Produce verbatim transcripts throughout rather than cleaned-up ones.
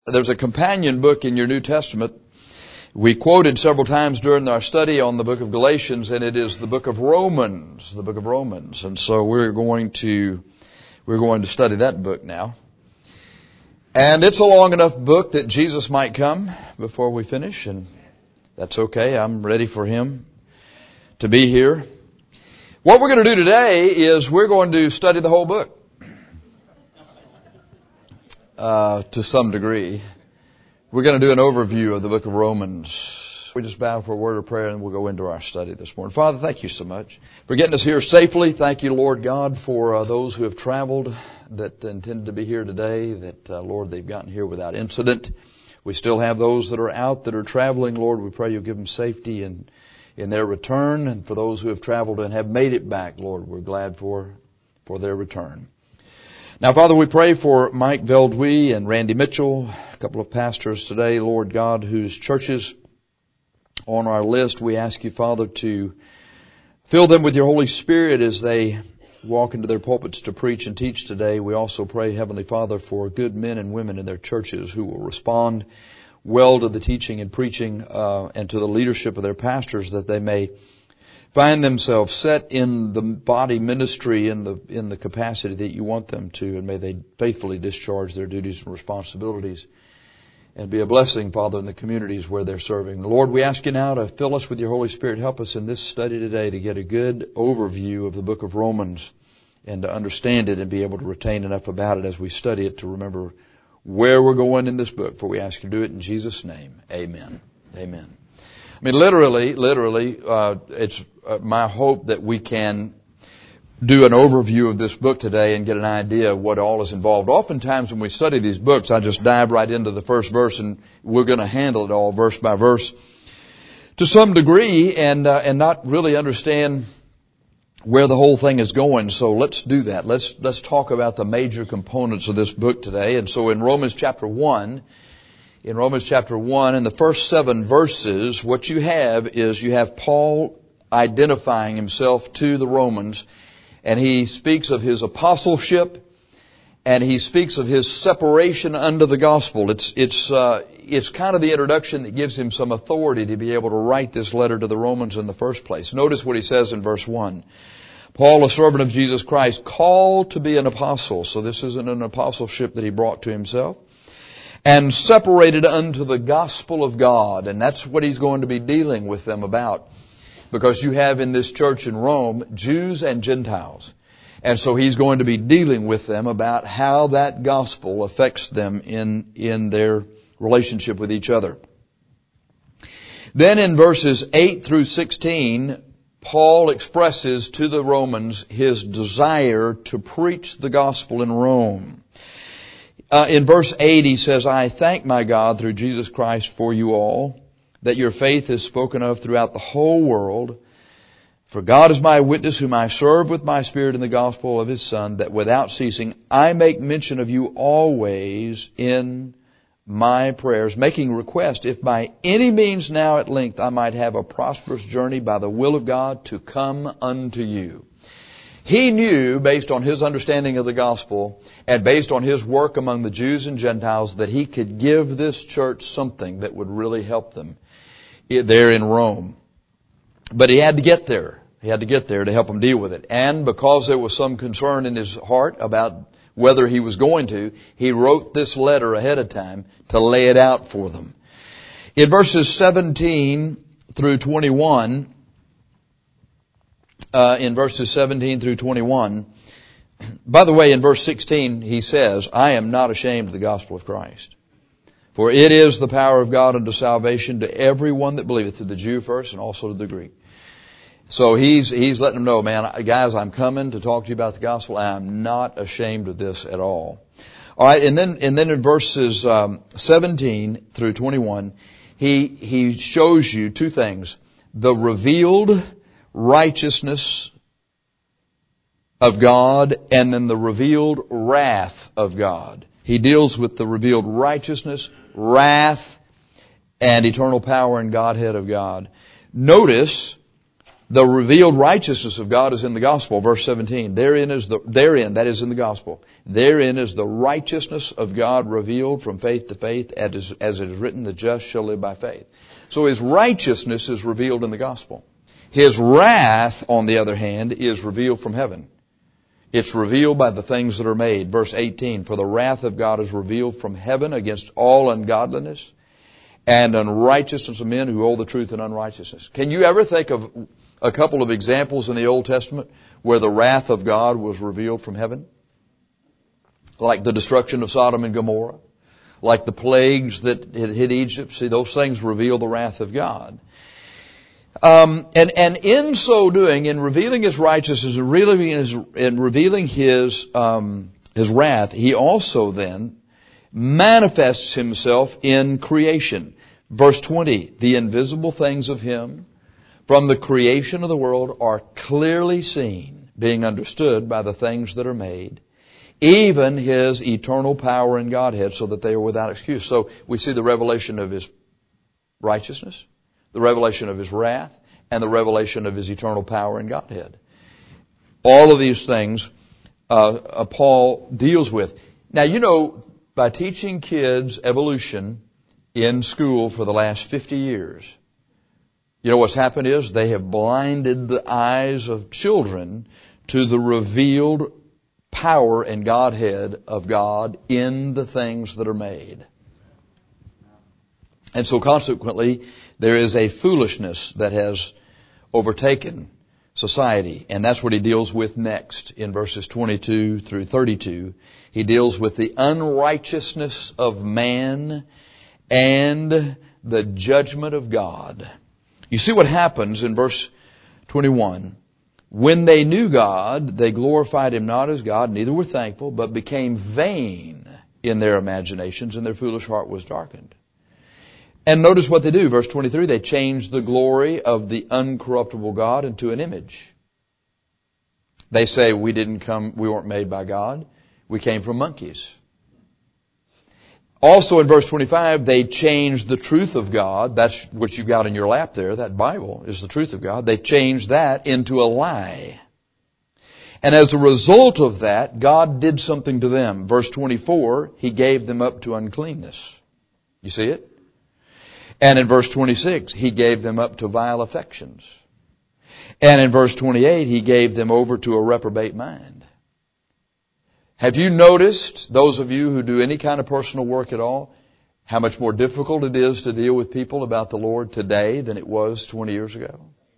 There's a companion book in your New Testament we quoted several times during our study on the book of Galatians, and it is the book of Romans, the book of Romans. And so we're going to, we're going to study that book now. And it's a long enough book that Jesus might come before we finish, and that's okay. I'm ready for Him to be here. What we're going to do today is we're going to study the whole book. Uh, to some degree. We're going to do an overview of the book of Romans. We just bow for a word of prayer and we'll go into our study this morning. Father, thank you so much for getting us here safely. Thank you, Lord God, for uh, those who have traveled that intended to be here today, that, uh, Lord, they've gotten here without incident. We still have those that are out that are traveling. Lord, we pray you'll give them safety in, in their return. And for those who have traveled and have made it back, Lord, we're glad for, for their return. Now, Father, we pray for Mike Veldwee and Randy Mitchell, a couple of pastors today, Lord God, whose churches on our list. We ask you, Father, to fill them with your Holy Spirit as they walk into their pulpits to preach and teach today. We also pray, Heavenly Father, for good men and women in their churches who will respond well to the teaching and preaching uh, and to the leadership of their pastors, that they may find themselves set in the body ministry in the in the capacity that you want them to, and may they faithfully discharge their duties and responsibilities and be a blessing, Father, in the communities where they're serving. Lord, we ask you now to fill us with your Holy Spirit. Help us in this study today to get a good overview of the book of Romans and to understand it and be able to retain enough about it as we study it to remember where we're going in this book. For we ask you to do it in Jesus' name. Amen. Amen. I mean, literally, literally, uh, it's uh, my hope that we can do an overview of this book today and get an idea of what all is involved. Oftentimes when we study these books, I just dive right into the first verse and we're going to handle it all verse by verse to some degree and, uh, and not really understand where the whole thing is going. So let's do that. Let's, let's talk about the major components of this book today. And so in Romans chapter one, In Romans chapter one, in the first seven verses, what you have is you have Paul identifying himself to the Romans, and he speaks of his apostleship, and he speaks of his separation under the gospel. It's, it's, uh, it's kind of the introduction that gives him some authority to be able to write this letter to the Romans in the first place. Notice what he says in verse one. Paul, a servant of Jesus Christ, called to be an apostle. So this isn't an apostleship that he brought to himself. And separated unto the gospel of God. And that's what he's going to be dealing with them about. Because you have in this church in Rome, Jews and Gentiles. And so he's going to be dealing with them about how that gospel affects them in, in their relationship with each other. Then in verses eight through sixteen, Paul expresses to the Romans his desire to preach the gospel in Rome. Uh, in verse eight, he says, I thank my God through Jesus Christ for you all, that your faith is spoken of throughout the whole world. For God is my witness, whom I serve with my spirit in the gospel of his Son, that without ceasing I make mention of you always in my prayers, making request, if by any means now at length I might have a prosperous journey by the will of God to come unto you. He knew, based on his understanding of the gospel and based on his work among the Jews and Gentiles, that he could give this church something that would really help them there in Rome. But he had to get there. He had to get there to help them deal with it. And because there was some concern in his heart about whether he was going to, he wrote this letter ahead of time to lay it out for them. In verses seventeen through twenty-one, Uh, in verses seventeen through twenty-one. By the way, in verse sixteen, he says, I am not ashamed of the gospel of Christ. For it is the power of God unto salvation to everyone that believeth, to the Jew first and also to the Greek. So he's, he's letting them know, man, guys, I'm coming to talk to you about the gospel. I'm not ashamed of this at all. All right. And then, and then in verses, um, seventeen through twenty-one, he, he shows you two things. The revealed righteousness of God, and then the revealed wrath of God. He deals with the revealed righteousness, wrath, and eternal power and Godhead of God. Notice The revealed righteousness of God is in the gospel. Verse seventeen. Therein is the, therein, that is in the gospel. Therein is the righteousness of God revealed from faith to faith, as, as it is written, the just shall live by faith. So His righteousness is revealed in the gospel. His wrath, on the other hand, is revealed from heaven. It's revealed by the things that are made. Verse eighteen, for the wrath of God is revealed from heaven against all ungodliness and unrighteousness of men who hold the truth in unrighteousness. Can you ever think of a couple of examples in the Old Testament where the wrath of God was revealed from heaven? Like the destruction of Sodom and Gomorrah, like the plagues that had hit Egypt. See, those things reveal the wrath of God. Um, and, and in so doing, in revealing His righteousness and revealing His, in revealing His, um, His wrath, He also then manifests Himself in creation. Verse twenty, the invisible things of Him from the creation of the world are clearly seen, being understood by the things that are made, even His eternal power and Godhead, so that they are without excuse. So we see the revelation of His righteousness, the revelation of His wrath, and the revelation of His eternal power and Godhead. All of these things uh, uh, Paul deals with. Now, you know, by teaching kids evolution in school for the last fifty years, you know what's happened is they have blinded the eyes of children to the revealed power and Godhead of God in the things that are made. And so consequently, there is a foolishness that has overtaken society. And that's what he deals with next in verses twenty-two through thirty-two. He deals with the unrighteousness of man and the judgment of God. You see what happens in verse twenty-one. When they knew God, they glorified Him not as God, neither were thankful, but became vain in their imaginations, and their foolish heart was darkened. And notice what they do. Verse twenty-three, they changed the glory of the uncorruptible God into an image. They say, we didn't come, we weren't made by God. We came from monkeys. Also in verse twenty-five, they changed the truth of God. That's what you've got in your lap there. That Bible is the truth of God. They changed that into a lie. And as a result of that, God did something to them. Verse twenty-four, He gave them up to uncleanness. You see it? And in verse twenty-six, He gave them up to vile affections. And in verse twenty-eight, He gave them over to a reprobate mind. Have you noticed, those of you who do any kind of personal work at all, how much more difficult it is to deal with people about the Lord today than it was twenty years ago?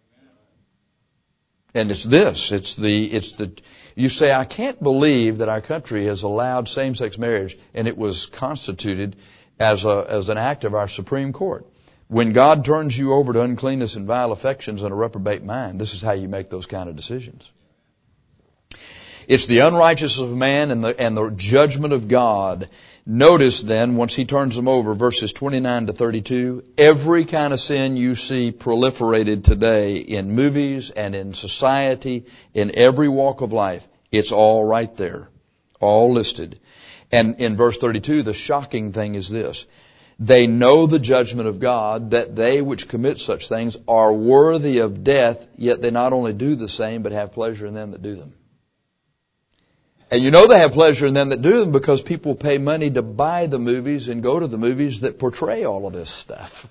And it's this, it's the, it's the, you say, I can't believe that our country has allowed same-sex marriage, and it was constituted as a, as an act of our Supreme Court. When God turns you over to uncleanness and vile affections and a reprobate mind, this is how you make those kind of decisions. It's the unrighteousness of man and the, and the judgment of God. Notice then, once He turns them over, verses twenty-nine to thirty-two, every kind of sin you see proliferated today in movies and in society, in every walk of life, it's all right there, all listed. And in verse thirty-two, the shocking thing is this. They know the judgment of God, that they which commit such things are worthy of death, yet they not only do the same, but have pleasure in them that do them. And you know they have pleasure in them that do them because people pay money to buy the movies and go to the movies that portray all of this stuff.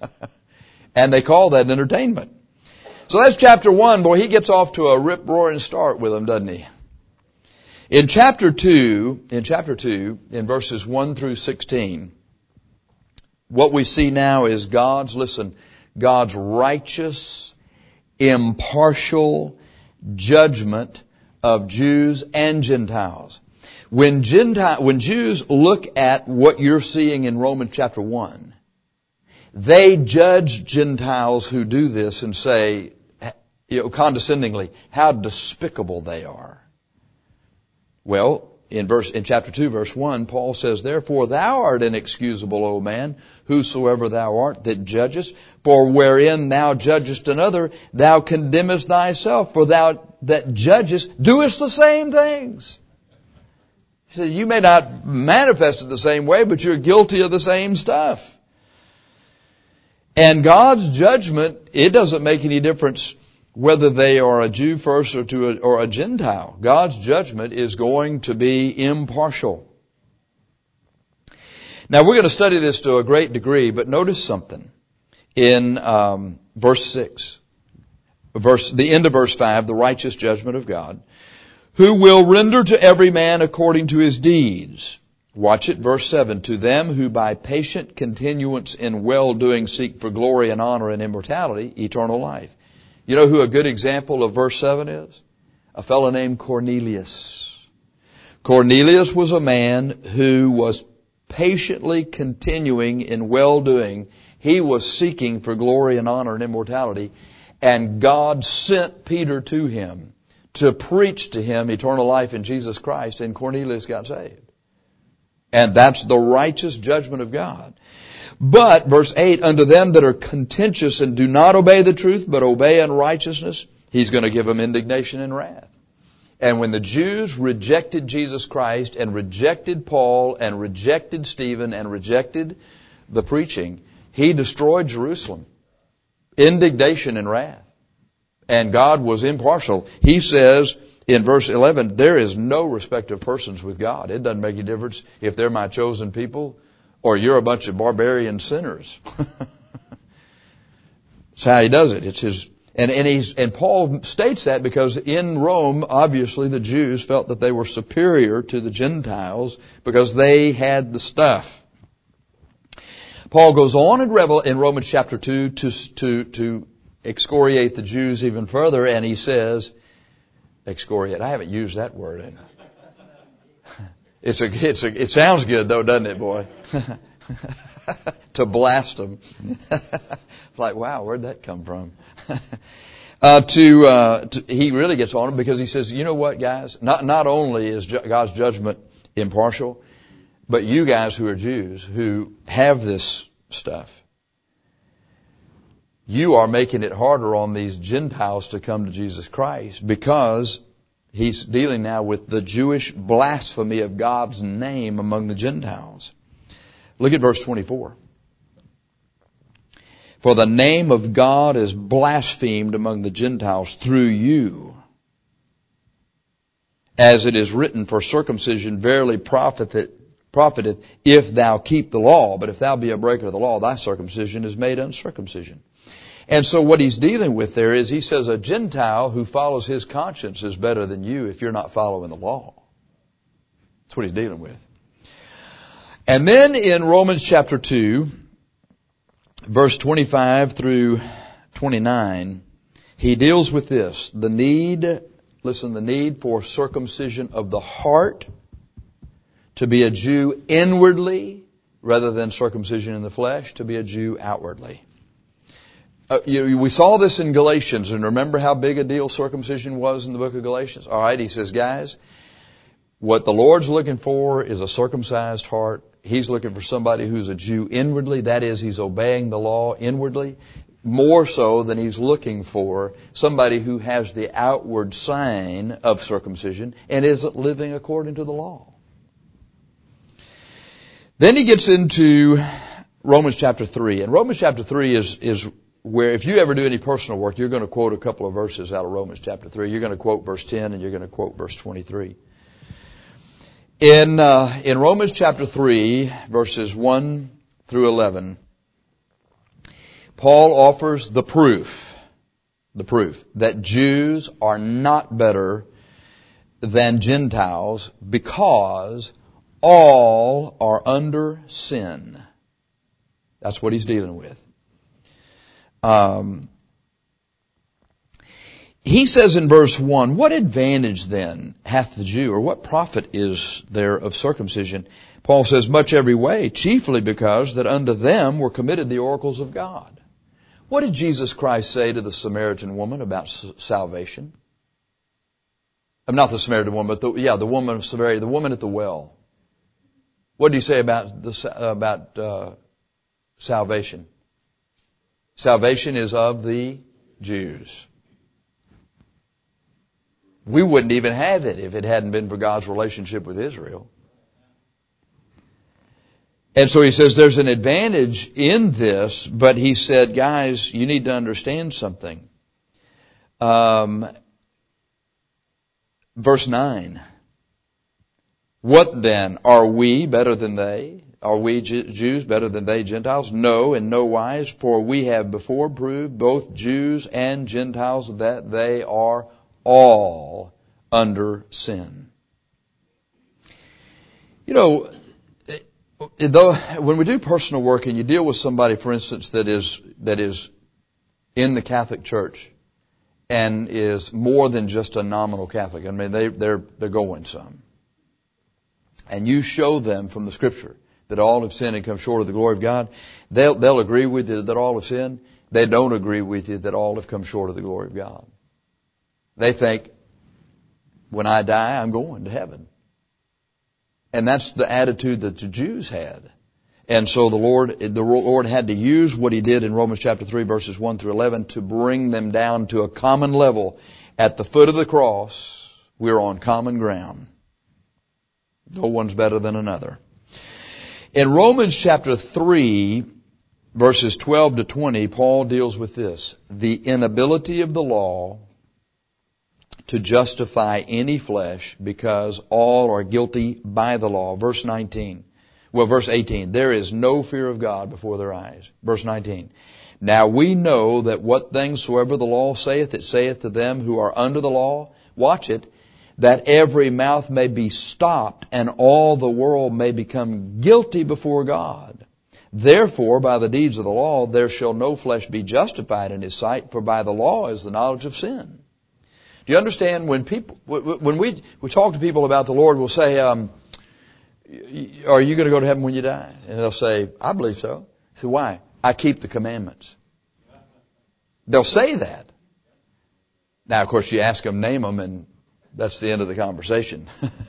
And they call that entertainment. So that's chapter one. Boy, he gets off to a rip-roaring start with them, doesn't he? In chapter two, in chapter two, in verses one through sixteen, what we see now is God's, listen, God's righteous, impartial judgment of Jews and Gentiles. When Gentile, when Jews look at what you're seeing in Romans chapter one, they judge Gentiles who do this and say, you know, condescendingly, how despicable they are. Well, in verse, in chapter two, verse one, Paul says, therefore thou art inexcusable, O man, whosoever thou art that judgest, for wherein thou judgest another, thou condemnest thyself, for thou that judgest doest the same things. He said, you may not manifest it the same way, but you're guilty of the same stuff. And God's judgment, it doesn't make any difference whether they are a Jew first or to a, or a Gentile. God's judgment is going to be impartial. Now we're going to study this to a great degree, but notice something in um, verse six, verse the end of verse five, the righteous judgment of God, who will render to every man according to his deeds. Watch it, verse seven, to them who by patient continuance in well-doing seek for glory and honor and immortality, eternal life. You know who a good example of verse seven is? A fellow named Cornelius. Cornelius was a man who was patiently continuing in well-doing. He was seeking for glory and honor and immortality, and God sent Peter to him to preach to him eternal life in Jesus Christ, and Cornelius got saved. And that's the righteous judgment of God. But, verse eight, unto them that are contentious and do not obey the truth, but obey unrighteousness, he's going to give them indignation and wrath. And when the Jews rejected Jesus Christ and rejected Paul and rejected Stephen and rejected the preaching, he destroyed Jerusalem. Indignation and wrath. And God was impartial. He says in verse eleven, there is no respect of persons with God. It doesn't make any difference if they're my chosen people or you're a bunch of barbarian sinners. That's how he does it. It's his, and, and he's, and Paul states that because in Rome, obviously the Jews felt that they were superior to the Gentiles because they had the stuff. Paul goes on in Revel in Romans chapter two to, to, to excoriate the Jews even further, and he says, excoriate. I haven't used that word in. It's a, it's a, it sounds good though, doesn't it, boy? To blast them. It's like, wow, where'd that come from? uh, to, uh, to, he really gets on them because he says, you know what, guys? Not, not only is ju- God's judgment impartial, but you guys who are Jews who have this stuff, you are making it harder on these Gentiles to come to Jesus Christ because he's dealing now with the Jewish blasphemy of God's name among the Gentiles. Look at verse twenty-four. For the name of God is blasphemed among the Gentiles through you. As it is written, for circumcision verily profiteth, profiteth if thou keep the law. But if thou be a breaker of the law, thy circumcision is made uncircumcision. And so what he's dealing with there is he says a Gentile who follows his conscience is better than you if you're not following the law. That's what he's dealing with. And then in Romans chapter two, verse twenty-five through twenty-nine, he deals with this. The need, listen, the need for circumcision of the heart, to be a Jew inwardly rather than circumcision in the flesh, to be a Jew outwardly. Uh, you, we saw this in Galatians, and remember how big a deal circumcision was in the book of Galatians? All right, he says, guys, what the Lord's looking for is a circumcised heart. He's looking for somebody who's a Jew inwardly. That is, he's obeying the law inwardly, more so than he's looking for somebody who has the outward sign of circumcision and isn't living according to the law. Then he gets into Romans chapter three. And Romans chapter three is, is where if you ever do any personal work, you're going to quote a couple of verses out of Romans chapter three. You're going to quote verse ten and you're going to quote verse twenty-three. In, uh, in Romans chapter three, verses one through eleven, Paul offers the proof, the proof that Jews are not better than Gentiles because all are under sin. That's what he's dealing with. Um, he says in verse one, what advantage then hath the Jew, or what profit is there of circumcision? Paul says, much every way, chiefly because that unto them were committed the oracles of God. What did Jesus Christ say to the Samaritan woman about salvation? I'm not the Samaritan woman, but the, yeah, the woman of Samaria, the woman at the well. What did he say about the, about uh, salvation? Salvation is of the Jews. We wouldn't even have it if it hadn't been for God's relationship with Israel. And so he says there's an advantage in this, but he said, guys, you need to understand something. Um, verse nine. What then? Are we better than they? Are we Jews better than they Gentiles? No, in no wise, for we have before proved, both Jews and Gentiles, that they are all under sin. You know, though, when we do personal work and you deal with somebody, for instance, that is, that is in the Catholic Church and is more than just a nominal Catholic, I mean, they, they're, they're going some. And you show them from the Scripture that all have sinned and come short of the glory of God, they'll, they'll agree with you that all have sinned. They don't agree with you that all have come short of the glory of God. They think, when I die, I'm going to heaven. And that's the attitude that the Jews had. And so the Lord, the Lord had to use what He did in Romans chapter three, verses one through eleven, to bring them down to a common level. At the foot of the cross, we're on common ground. No one's better than another. In Romans chapter three, verses twelve to twenty, Paul deals with this: the inability of the law to justify any flesh, because all are guilty by the law. Verse nineteen. Well, verse eighteen. There is no fear of God before their eyes. Verse nineteen. Now we know that what things soever the law saith, it saith to them who are under the law. Watch it. That every mouth may be stopped and all the world may become guilty before God. Therefore, by the deeds of the law, there shall no flesh be justified in His sight, for by the law is the knowledge of sin. Do you understand when people, when we, we talk to people about the Lord, we'll say, um, are you going to go to heaven when you die? And they'll say, I believe so. I say, why? I keep the commandments. They'll say that. Now, of course, you ask them, name them, and that's the end of the conversation.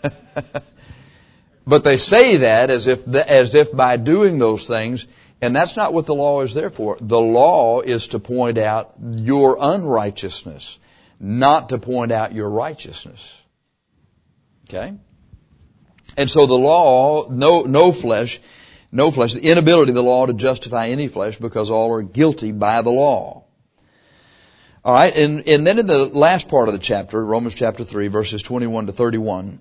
But they say that as if, as if by doing those things, and that's not what the law is there for. The law is to point out your unrighteousness, not to point out your righteousness. Okay? And so the law, no, no flesh, no flesh, the inability of the law to justify any flesh, because all are guilty by the law. All right, and, and then in the last part of the chapter, Romans chapter three, verses twenty-one to thirty-one,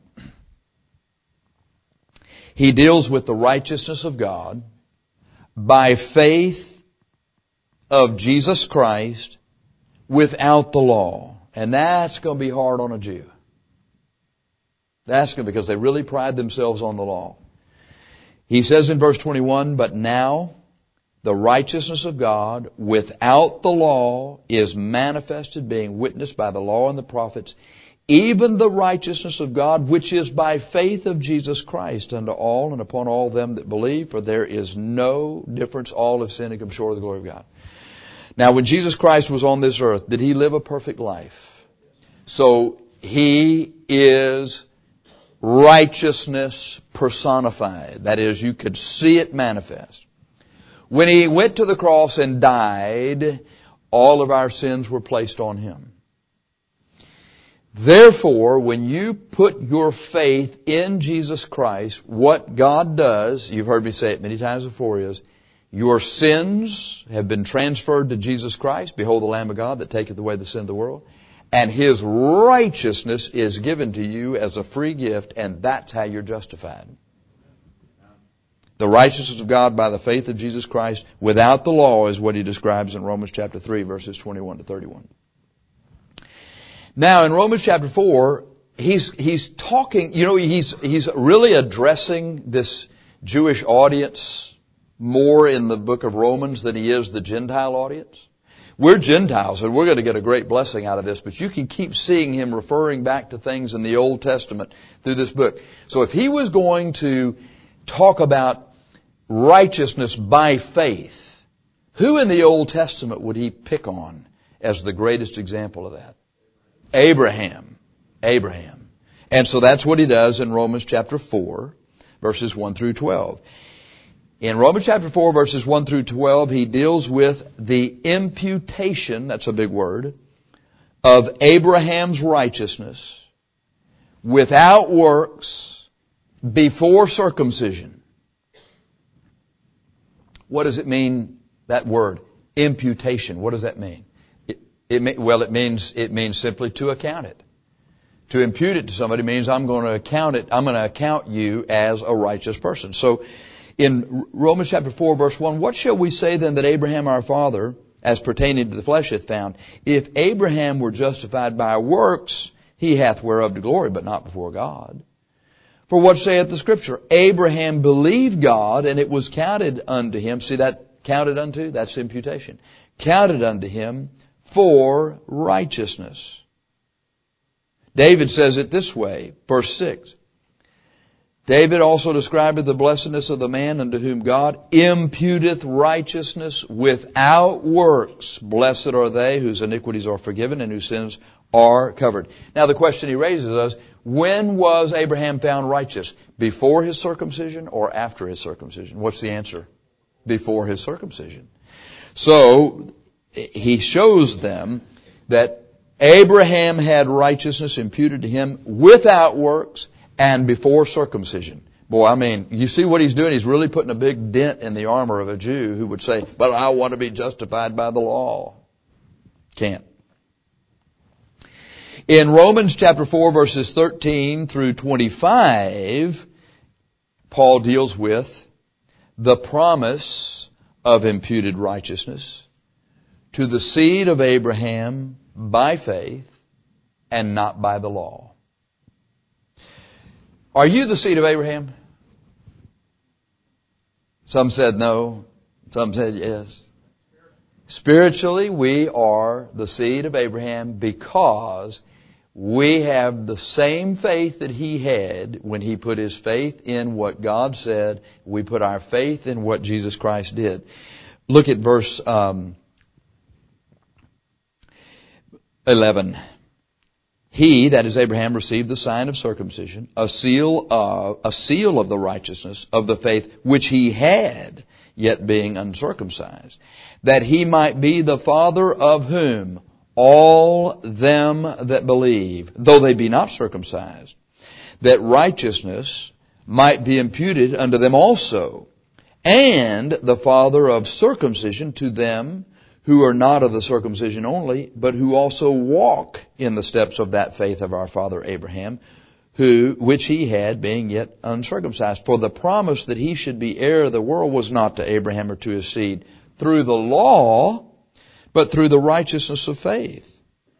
he deals with the righteousness of God by faith of Jesus Christ without the law. And that's going to be hard on a Jew. That's going to, because they really pride themselves on the law. He says in verse twenty-one, but now the righteousness of God without the law is manifested, being witnessed by the law and the prophets, even the righteousness of God, which is by faith of Jesus Christ unto all and upon all them that believe, for there is no difference. All have sinned and come short of the glory of God. Now, when Jesus Christ was on this earth, did He live a perfect life? So He is righteousness personified. That is, you could see it manifest. When He went to the cross and died, all of our sins were placed on Him. Therefore, when you put your faith in Jesus Christ, what God does, you've heard me say it many times before, is your sins have been transferred to Jesus Christ. Behold the Lamb of God that taketh away the sin of the world. And His righteousness is given to you as a free gift, and that's how you're justified. The righteousness of God by the faith of Jesus Christ without the law is what he describes in Romans chapter three, verses twenty-one to thirty-one. Now, in Romans chapter four, he's, he's talking, you know, he's, he's really addressing this Jewish audience more in the book of Romans than he is the Gentile audience. We're Gentiles, and we're going to get a great blessing out of this, but you can keep seeing him referring back to things in the Old Testament through this book. So if he was going to talk about righteousness by faith, who in the Old Testament would he pick on as the greatest example of that? Abraham. Abraham. And so that's what he does in Romans chapter four, verses one through twelve. In Romans chapter four, verses one through twelve, he deals with the imputation, that's a big word, of Abraham's righteousness without works before circumcision. What does it mean, that word, imputation? What does that mean? It, It may, well, it means, it means simply to account it. To impute it to somebody means I'm going to account it, I'm going to account you as a righteous person. So in Romans chapter four verse one, what shall we say then that Abraham our father, as pertaining to the flesh, hath found? If Abraham were justified by works, he hath whereof to glory, but not before God. For what saith the Scripture? Abraham believed God, and it was counted unto him. See that counted unto? That's imputation. Counted unto him for righteousness. David says it this way, verse six. David also described the blessedness of the man unto whom God imputeth righteousness without works. Blessed are they whose iniquities are forgiven and whose sins are covered. Now the question he raises us, when was Abraham found righteous? Before his circumcision or after his circumcision? What's the answer? Before his circumcision. So he shows them that Abraham had righteousness imputed to him without works and before circumcision. Boy, I mean, you see what he's doing? He's really putting a big dent in the armor of a Jew who would say, but I want to be justified by the law. Can't. In Romans chapter four verses thirteen through twenty-five, Paul deals with the promise of imputed righteousness to the seed of Abraham by faith and not by the law. Are you the seed of Abraham? Some said no. Some said yes. Spiritually, we are the seed of Abraham because we have the same faith that he had when he put his faith in what God said. We put our faith in what Jesus Christ did. Look at verse um, eleven. He, that is Abraham, received the sign of circumcision, a seal of, a seal of the righteousness of the faith which he had, yet being uncircumcised, that he might be the father of whom? All them that believe, though they be not circumcised, that righteousness might be imputed unto them also, and the father of circumcision to them who are not of the circumcision only, but who also walk in the steps of that faith of our father Abraham, who, which he had, being yet uncircumcised. For the promise that he should be heir of the world was not to Abraham or to his seed through the law, but through the righteousness of faith.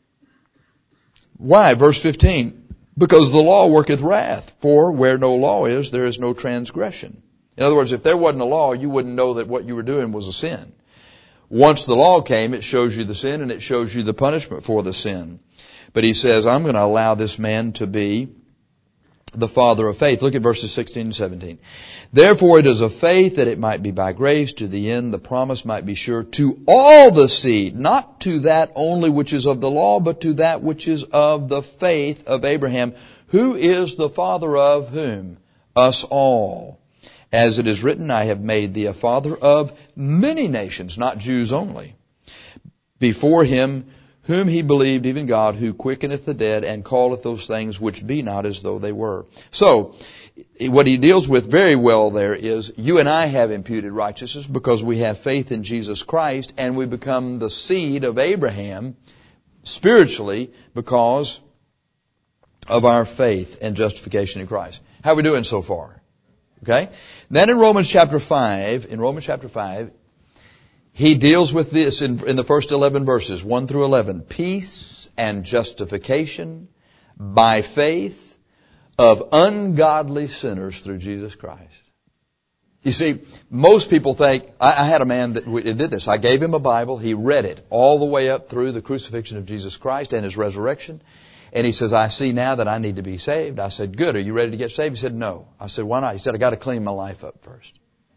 Why? Verse fifteen. Because the law worketh wrath, for where no law is, there is no transgression. In other words, if there wasn't a law, you wouldn't know that what you were doing was a sin. Once the law came, it shows you the sin and it shows you the punishment for the sin. But he says, I'm going to allow this man to be the father of faith. Look at verses sixteen and seventeen. Therefore it is of faith that it might be by grace, to the end the promise might be sure to all the seed, not to that only which is of the law, but to that which is of the faith of Abraham, who is the father of whom? Us all. As it is written, I have made thee a father of many nations, not Jews only, before him whom he believed, even God, who quickeneth the dead and calleth those things which be not as though they were. So, what he deals with very well there is you and I have imputed righteousness because we have faith in Jesus Christ and we become the seed of Abraham spiritually because of our faith and justification in Christ. How are we doing so far? Okay? Then in Romans chapter five, in Romans chapter five, he deals with this in, in the first eleven verses, one through eleven. Peace and justification by faith of ungodly sinners through Jesus Christ. You see, most people think, I, I had a man that did this. I gave him a Bible. He read it all the way up through the crucifixion of Jesus Christ and his resurrection. And he says, I see now that I need to be saved. I said, good. Are you ready to get saved? He said, no. I said, why not? He said, I got to clean my life up first.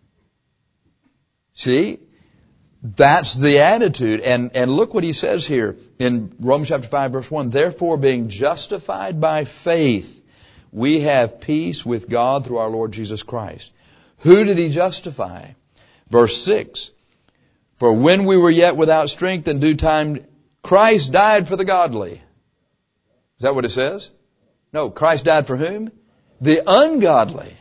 See? That's the attitude. And, and look what he says here in Romans chapter five verse one. Therefore, being justified by faith, we have peace with God through our Lord Jesus Christ. Who did he justify? Verse six. For when we were yet without strength in due time, Christ died for the godly. Is that what it says? No, Christ died for whom? The ungodly.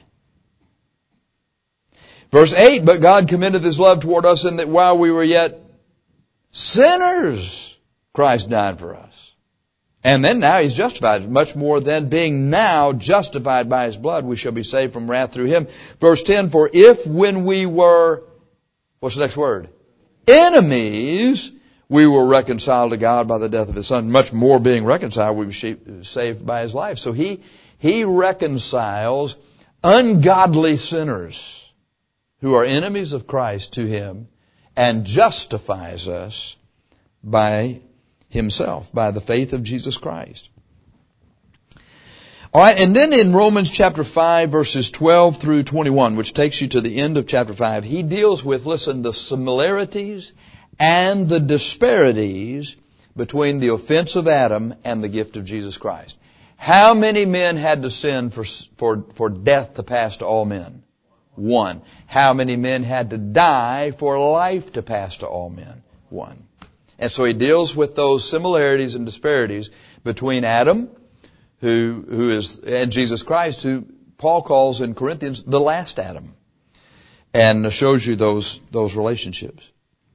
Verse eight, but God commendeth his love toward us in that while we were yet sinners, Christ died for us. And then now He's justified. Much more than being now justified by His blood, we shall be saved from wrath through Him. Verse ten, for if when we were, what's the next word? Enemies, we were reconciled to God by the death of His Son. Much more being reconciled, we were saved by His life. So He, He reconciles ungodly sinners who are enemies of Christ to Him and justifies us by Himself, by the faith of Jesus Christ. All right, and then in Romans chapter five, verses twelve through twenty-one, which takes you to the end of chapter five, he deals with, listen, the similarities and the disparities between the offense of Adam and the gift of Jesus Christ. How many men had to sin for, for, for death to pass to all men? One. How many men had to die for life to pass to all men? One. And so he deals with those similarities and disparities between Adam, who, who is, and Jesus Christ, who Paul calls in Corinthians the last Adam. And shows you those, those relationships.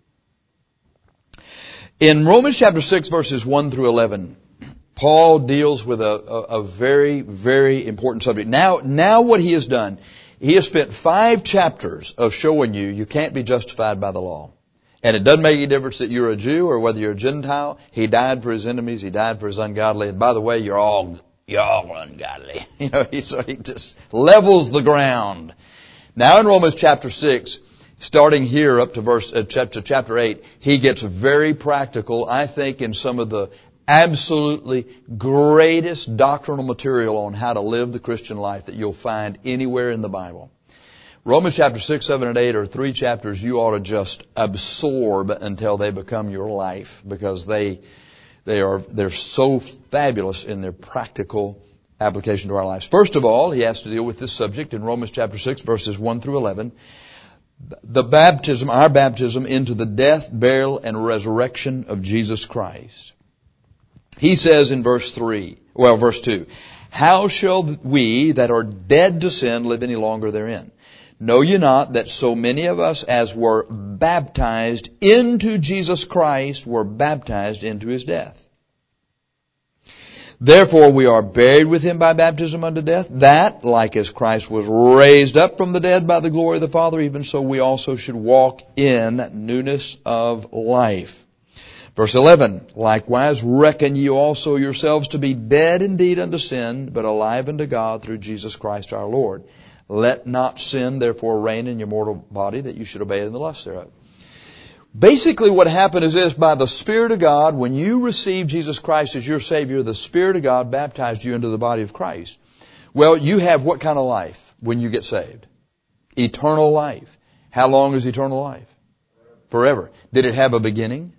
In Romans chapter six, verses one through eleven, Paul deals with a, a, a very, very important subject. Now, now what he has done, he has spent five chapters of showing you you can't be justified by the law. And it doesn't make any difference that you're a Jew or whether you're a Gentile. He died for his enemies. He died for his ungodly. And by the way, you're all, you're all ungodly. You know, he, so he just levels the ground. Now in Romans chapter six, starting here up to verse, uh, chapter, chapter eight, he gets very practical, I think, in some of the absolutely greatest doctrinal material on how to live the Christian life that you'll find anywhere in the Bible. Romans chapter six, seven, and eight are three chapters you ought to just absorb until they become your life, because they they are they're so fabulous in their practical application to our lives. First of all, he has to deal with this subject in Romans chapter six, verses one through eleven. The baptism, our baptism into the death, burial, and resurrection of Jesus Christ. He says in verse three, well, verse two, how shall we that are dead to sin live any longer therein? Know ye not that so many of us as were baptized into Jesus Christ were baptized into His death? Therefore we are buried with Him by baptism unto death, that, like as Christ was raised up from the dead by the glory of the Father, even so we also should walk in newness of life. Verse eleven, likewise reckon ye also yourselves to be dead indeed unto sin, but alive unto God through Jesus Christ our Lord. Let not sin therefore reign in your mortal body, that you should obey in the lust thereof. Basically what happened is this: by the Spirit of God, when you received Jesus Christ as your Savior, the Spirit of God baptized you into the body of Christ. Well, you have what kind of life when you get saved? Eternal life. How long is eternal life? Forever. Did it have a beginning?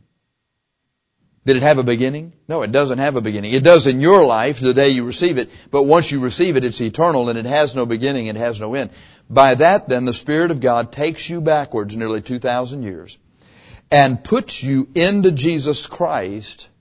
Did it have a beginning? No, it doesn't have a beginning. It does in your life the day you receive it, but once you receive it, it's eternal and it has no beginning, it has no end. By that then, the Spirit of God takes you backwards nearly two thousand years and puts you into Jesus Christ,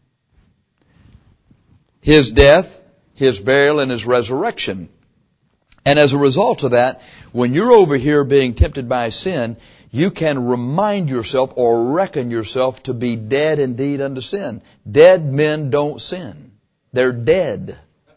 His death, His burial, and His resurrection. And as a result of that, when you're over here being tempted by sin, you can remind yourself or reckon yourself to be dead indeed unto sin. Dead men don't sin. They're dead.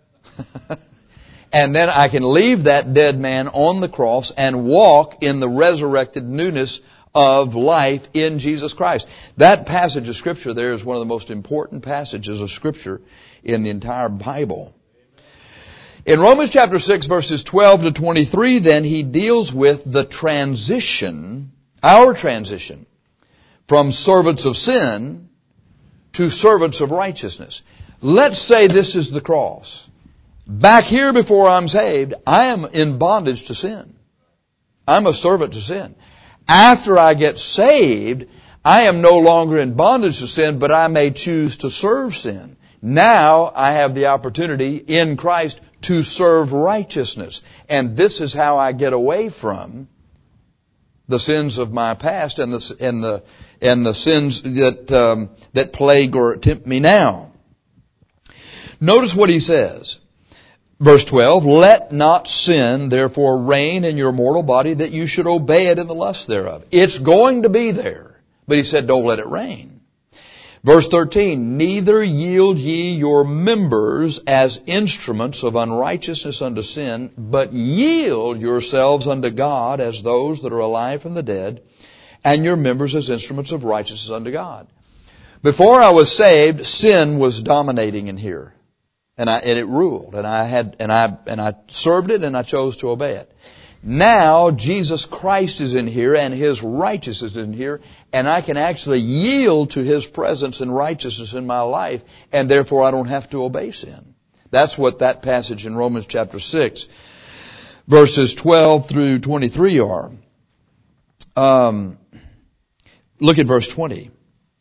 And then I can leave that dead man on the cross and walk in the resurrected newness of life in Jesus Christ. That passage of Scripture there is one of the most important passages of Scripture in the entire Bible. In Romans chapter six, verses twelve to twenty-three, then, he deals with the transition, our transition, from servants of sin to servants of righteousness. Let's say this is the cross. Back here before I'm saved, I am in bondage to sin. I'm a servant to sin. After I get saved, I am no longer in bondage to sin, but I may choose to serve sin. Now I have the opportunity in Christ to serve righteousness. And this is how I get away from the sins of my past and the and the and the sins that um, that plague or tempt me now. Notice what he says. Verse twelve, let not sin therefore reign in your mortal body, that you should obey it in the lust thereof. It's going to be there. But he said, don't let it reign. Verse thirteen, neither yield ye your members as instruments of unrighteousness unto sin, but yield yourselves unto God as those that are alive from the dead, and your members as instruments of righteousness unto God. Before I was saved, sin was dominating in here. And I, and it ruled. And I had, and I, and I served it and I chose to obey it. Now, Jesus Christ is in here and His righteousness is in here, and I can actually yield to His presence and righteousness in my life, and therefore I don't have to obey sin. That's what that passage in Romans chapter six, verses twelve through twenty-three are. Um, look at verse twenty.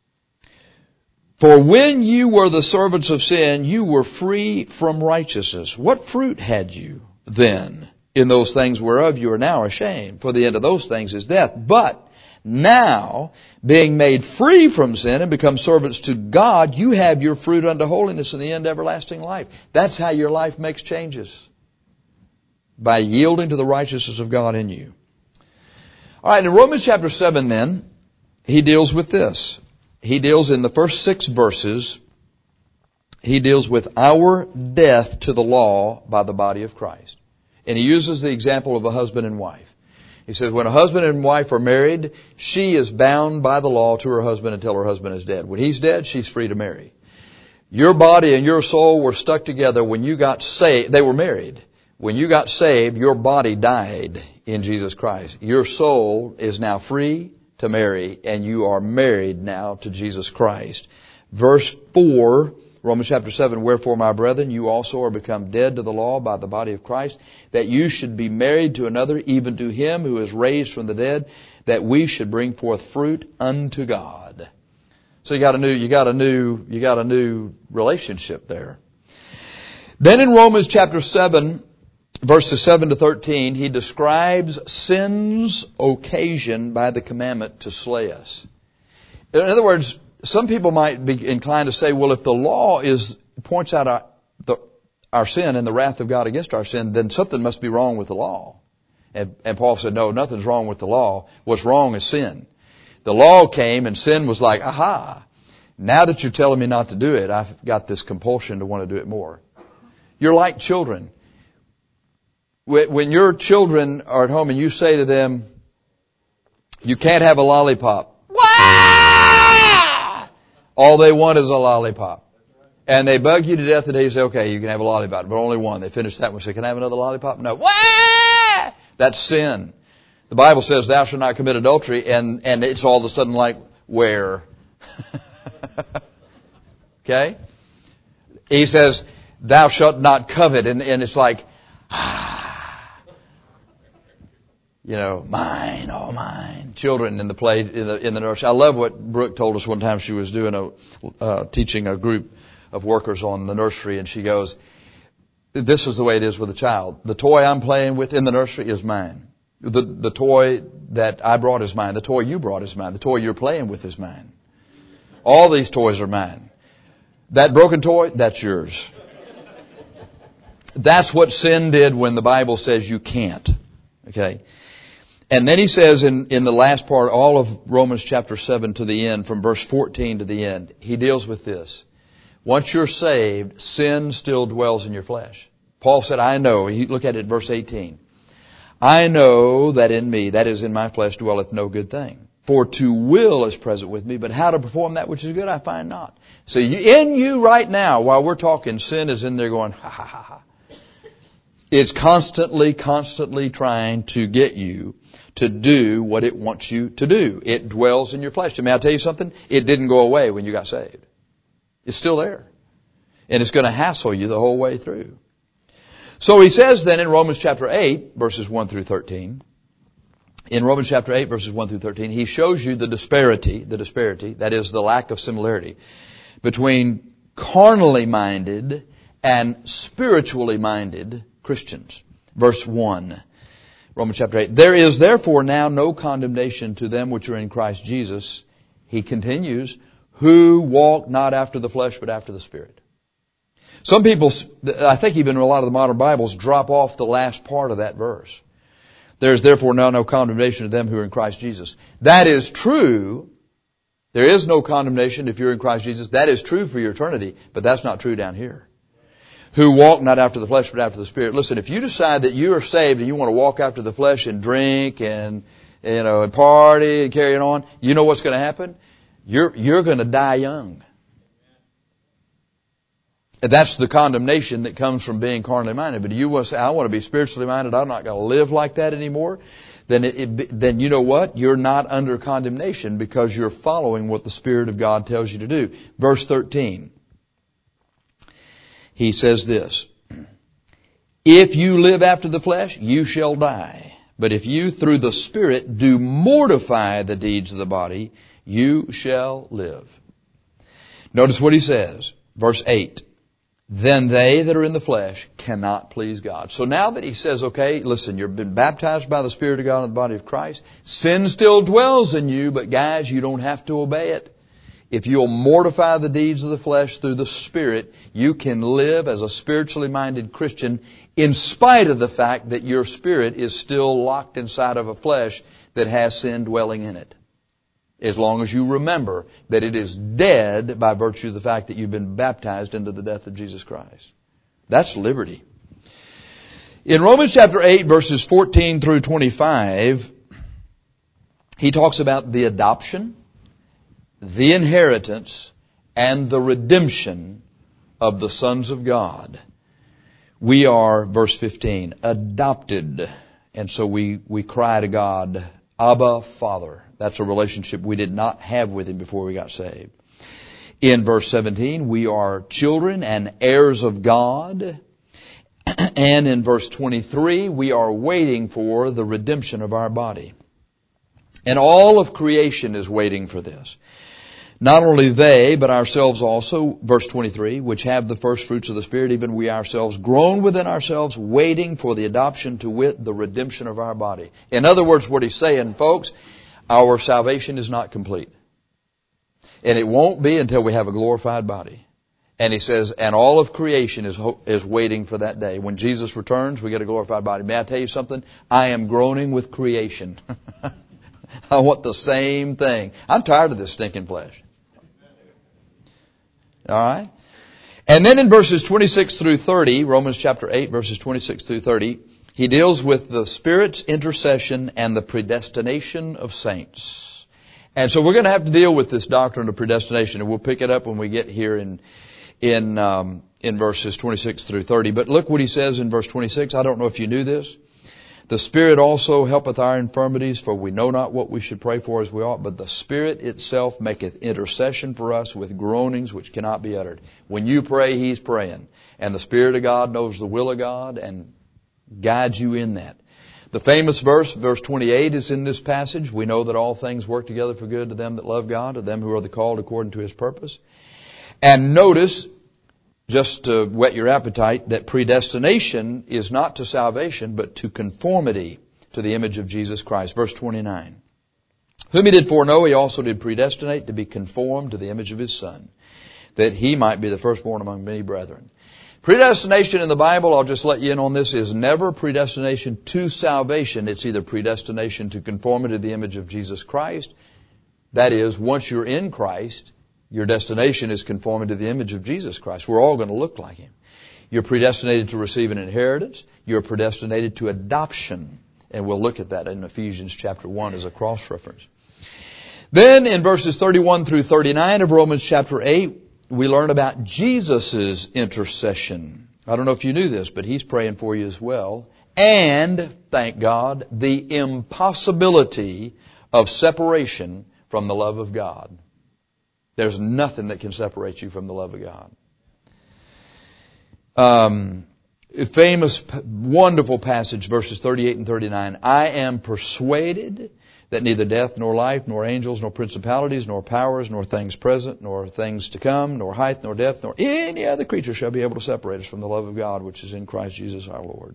For when you were the servants of sin, you were free from righteousness. What fruit had you then in those things whereof you are now ashamed? For the end of those things is death. But now, being made free from sin and become servants to God, you have your fruit unto holiness and the end everlasting life. That's how your life makes changes. By yielding to the righteousness of God in you. All right, in Romans chapter seven then, he deals with this. He deals in the first six verses, he deals with our death to the law by the body of Christ. And he uses the example of a husband and wife. He says when a husband and wife are married, she is bound by the law to her husband until her husband is dead. When he's dead, she's free to marry. Your body and your soul were stuck together when you got saved. They were married. When you got saved, your body died in Jesus Christ. Your soul is now free to marry, and you are married now to Jesus Christ. Verse four, Romans chapter seven, wherefore, my brethren, you also are become dead to the law by the body of Christ, that you should be married to another, even to him who is raised from the dead, that we should bring forth fruit unto God. So you got a new, you got a new, you got a new relationship there. Then in Romans chapter seven, verses seven to thirteen, he describes sin's occasion by the commandment to slay us. In other words, some people might be inclined to say, well, if the law is points out our, the, our sin and the wrath of God against our sin, then something must be wrong with the law. And, and Paul said, no, nothing's wrong with the law. What's wrong is sin. The law came and sin was like, aha, now that you're telling me not to do it, I've got this compulsion to want to do it more. You're like children. When your children are at home and you say to them, you can't have a lollipop. Wah! All they want is a lollipop. And they bug you to death until you say, okay, you can have a lollipop, but only one. They finish that one. Say, can I have another lollipop? No. Wah! That's sin. The Bible says, thou shalt not commit adultery, and, and it's all of a sudden like, where? Okay? He says, thou shalt not covet, and, and it's like, you know, mine, all mine. Children in the play, in the, in the nursery. I love what Brooke told us one time. She was doing a, uh, teaching a group of workers on the nursery, and she goes, this is the way it is with a child. The toy I'm playing with in the nursery is mine. The, the toy that I brought is mine. The toy you brought is mine. The toy you're playing with is mine. All these toys are mine. That broken toy, that's yours. That's what sin did when the Bible says you can't. Okay? And then he says in, in the last part, all of Romans chapter seven to the end, from verse fourteen to the end, he deals with this. Once you're saved, sin still dwells in your flesh. Paul said, I know, he, look at it, verse eighteen. I know that in me, that is in my flesh, dwelleth no good thing. For to will is present with me, but how to perform that which is good I find not. So you, in you right now, while we're talking, sin is in there going, ha ha ha ha. It's constantly, constantly trying to get you to do what it wants you to do. It dwells in your flesh. And may I tell you something? It didn't go away when you got saved. It's still there. And it's going to hassle you the whole way through. So he says then in Romans chapter eight, verses one through thirteen, in Romans chapter eight, verses one through thirteen, he shows you the disparity, the disparity, that is the lack of similarity, between carnally minded and spiritually minded Christians. Verse one, Romans chapter eight. There is therefore now no condemnation to them which are in Christ Jesus. He continues, who walk not after the flesh but after the Spirit. Some people, I think even a lot of the modern Bibles, drop off the last part of that verse. There is therefore now no condemnation to them who are in Christ Jesus. That is true There is no condemnation if you're in Christ Jesus. That is true for your eternity, but that's not true down here. Who walk not after the flesh, but after the Spirit. Listen, if you decide that you are saved and you want to walk after the flesh and drink and, you know, and party and carry it on, you know what's going to happen? You're, you're going to die young. And that's the condemnation that comes from being carnally minded. But you want to say, I want to be spiritually minded. I'm not going to live like that anymore. Then it, it, then you know what? You're not under condemnation because you're following what the Spirit of God tells you to do. Verse thirteen. He says this, if you live after the flesh, you shall die. But if you through the Spirit do mortify the deeds of the body, you shall live. Notice what he says. Verse eight. Then they that are in the flesh cannot please God. So now that he says, okay, listen, you've been baptized by the Spirit of God in the body of Christ. Sin still dwells in you, but guys, you don't have to obey it. If you'll mortify the deeds of the flesh through the Spirit, you can live as a spiritually minded Christian in spite of the fact that your spirit is still locked inside of a flesh that has sin dwelling in it. As long as you remember that it is dead by virtue of the fact that you've been baptized into the death of Jesus Christ. That's liberty. In Romans chapter eight, verses fourteen through twenty-five, he talks about the adoption, the inheritance, and the redemption of the sons of God. We are, verse fifteen, adopted. And so we, we cry to God, Abba, Father. That's a relationship we did not have with Him before we got saved. In verse seventeen, we are children and heirs of God. And in verse twenty-three, we are waiting for the redemption of our body. And all of creation is waiting for this. Not only they, but ourselves also, verse twenty-three, which have the first fruits of the Spirit, even we ourselves, groan within ourselves, waiting for the adoption, to wit, the redemption of our body. In other words, what he's saying, folks, our salvation is not complete. And it won't be until we have a glorified body. And he says, and all of creation is ho- is waiting for that day. When Jesus returns, we get a glorified body. May I tell you something? I am groaning with creation. I want the same thing. I'm tired of this stinking flesh. All right? And then in verses twenty-six through thirty, Romans chapter eight, verses twenty-six through thirty, he deals with the Spirit's intercession and the predestination of saints. And so we're going to have to deal with this doctrine of predestination, and we'll pick it up when we get here in in um, in verses twenty-six through thirty. But look what he says in verse twenty-six. I don't know if you knew this. The Spirit also helpeth our infirmities, for we know not what we should pray for as we ought, but the Spirit itself maketh intercession for us with groanings which cannot be uttered. When you pray, He's praying. And the Spirit of God knows the will of God and guides you in that. The famous verse, verse twenty-eight, is in this passage. We know that all things work together for good to them that love God, to them who are the called according to His purpose. And notice, just to whet your appetite, that predestination is not to salvation, but to conformity to the image of Jesus Christ. Verse twenty-nine. Whom He did foreknow, He also did predestinate to be conformed to the image of His Son, that He might be the firstborn among many brethren. Predestination in the Bible, I'll just let you in on this, is never predestination to salvation. It's either predestination to conformity to the image of Jesus Christ. That is, once you're in Christ, your destination is conforming to the image of Jesus Christ. We're all going to look like Him. You're predestinated to receive an inheritance. You're predestinated to adoption. And we'll look at that in Ephesians chapter one as a cross-reference. Then in verses thirty-one through thirty-nine of Romans chapter eight, we learn about Jesus' intercession. I don't know if you knew this, but He's praying for you as well. And, thank God, the impossibility of separation from the love of God. There's nothing that can separate you from the love of God. Um, a famous, wonderful passage, verses thirty-eight and thirty-nine. I am persuaded that neither death, nor life, nor angels, nor principalities, nor powers, nor things present, nor things to come, nor height, nor depth, nor any other creature shall be able to separate us from the love of God, which is in Christ Jesus our Lord.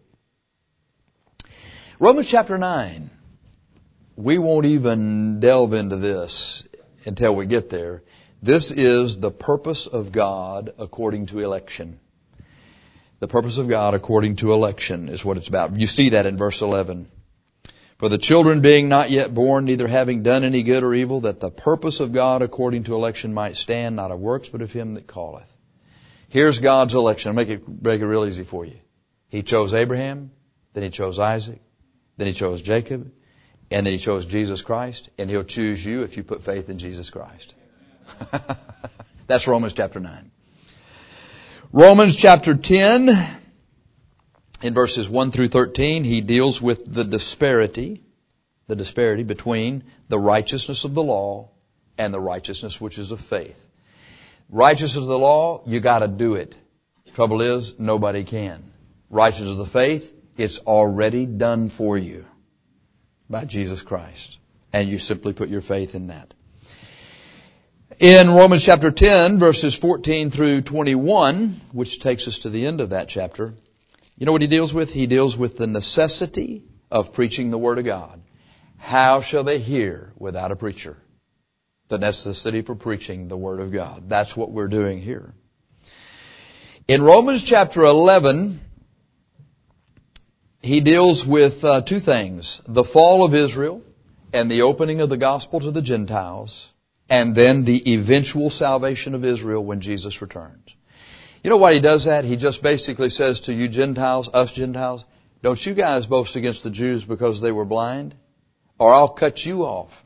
Romans chapter nine. We won't even delve into this until we get there. This is the purpose of God according to election. The purpose of God according to election is what it's about. You see that in verse eleven. For the children being not yet born, neither having done any good or evil, that the purpose of God according to election might stand, not of works, but of him that calleth. Here's God's election. I'll make it, make it real easy for you. He chose Abraham, then he chose Isaac, then he chose Jacob, and then he chose Jesus Christ, and he'll choose you if you put faith in Jesus Christ. That's Romans chapter nine. Romans chapter ten, in verses one through thirteen, he deals with the disparity, the disparity between the righteousness of the law and the righteousness which is of faith. Righteousness of the law, you gotta do it. Trouble is, nobody can. Righteousness of the faith, it's already done for you by Jesus Christ. And you simply put your faith in that. In Romans chapter ten, verses fourteen through twenty-one, which takes us to the end of that chapter, you know what he deals with? He deals with the necessity of preaching the Word of God. How shall they hear without a preacher? The necessity for preaching the Word of God. That's what we're doing here. In Romans chapter eleven, he deals with uh, two things. The fall of Israel and the opening of the gospel to the Gentiles, and then the eventual salvation of Israel when Jesus returns. You know why he does that? He just basically says to you Gentiles, us Gentiles, don't you guys boast against the Jews because they were blind? Or I'll cut you off.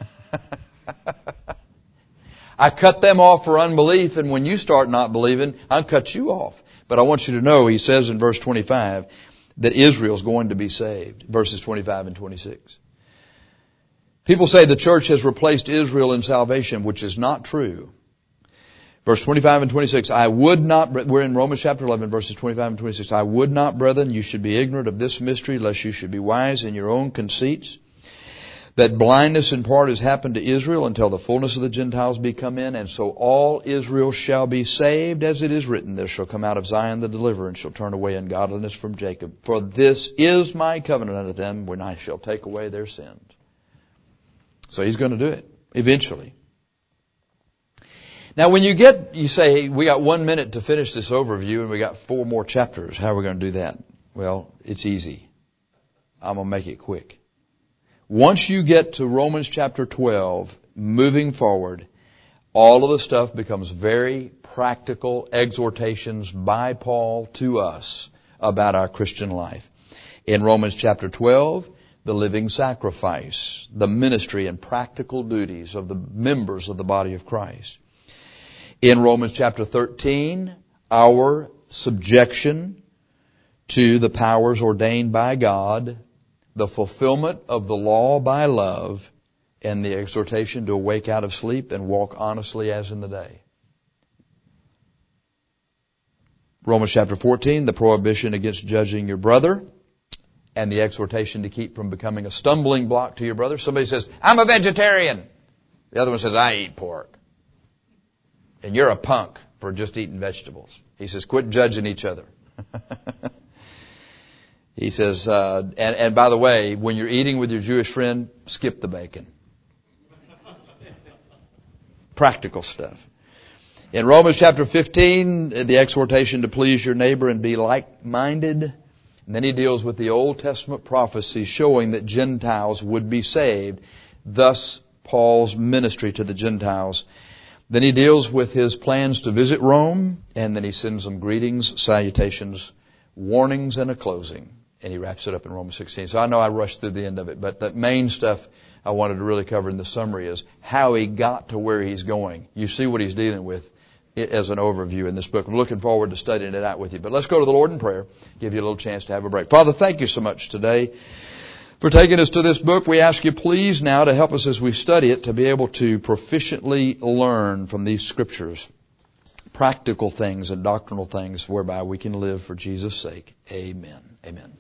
I cut them off for unbelief, and when you start not believing, I'll cut you off. But I want you to know, he says in verse twenty-five, that Israel's going to be saved. Verses twenty-five and twenty-six. People say the church has replaced Israel in salvation, which is not true. Verse twenty-five and twenty-six, I would not, we're in Romans chapter eleven, verses twenty-five and twenty-six, I would not, brethren, you should be ignorant of this mystery, lest you should be wise in your own conceits, that blindness in part has happened to Israel until the fullness of the Gentiles be come in, and so all Israel shall be saved, as it is written, there shall come out of Zion the deliverer, and shall turn away ungodliness from Jacob. For this is my covenant unto them, when I shall take away their sins. So he's going to do it, eventually. Now when you get, you say, hey, we got one minute to finish this overview, and we got four more chapters. How are we going to do that? Well, it's easy. I'm going to make it quick. Once you get to Romans chapter twelve, moving forward, all of the stuff becomes very practical exhortations by Paul to us about our Christian life. In Romans chapter twelve, the living sacrifice, the ministry and practical duties of the members of the body of Christ. In Romans chapter thirteen, our subjection to the powers ordained by God, the fulfillment of the law by love, and the exhortation to awake out of sleep and walk honestly as in the day. Romans chapter fourteen, the prohibition against judging your brother, and the exhortation to keep from becoming a stumbling block to your brother. Somebody says, I'm a vegetarian. The other one says, I eat pork. And you're a punk for just eating vegetables. He says, quit judging each other. He says, uh, and, and by the way, when you're eating with your Jewish friend, skip the bacon. Practical stuff. In Romans chapter fifteen, the exhortation to please your neighbor and be like-minded. And then he deals with the Old Testament prophecy showing that Gentiles would be saved. Thus, Paul's ministry to the Gentiles. Then he deals with his plans to visit Rome, and then he sends them greetings, salutations, warnings, and a closing. And he wraps it up in Romans sixteen. So I know I rushed through the end of it, but the main stuff I wanted to really cover in the summary is how he got to where he's going. You see what he's dealing with as an overview in this book. I'm looking forward to studying it out with you. But let's go to the Lord in prayer, give you a little chance to have a break. Father, thank you so much today for taking us to this book. We ask you please now to help us as we study it to be able to proficiently learn from these scriptures practical things and doctrinal things whereby we can live for Jesus' sake. Amen. Amen.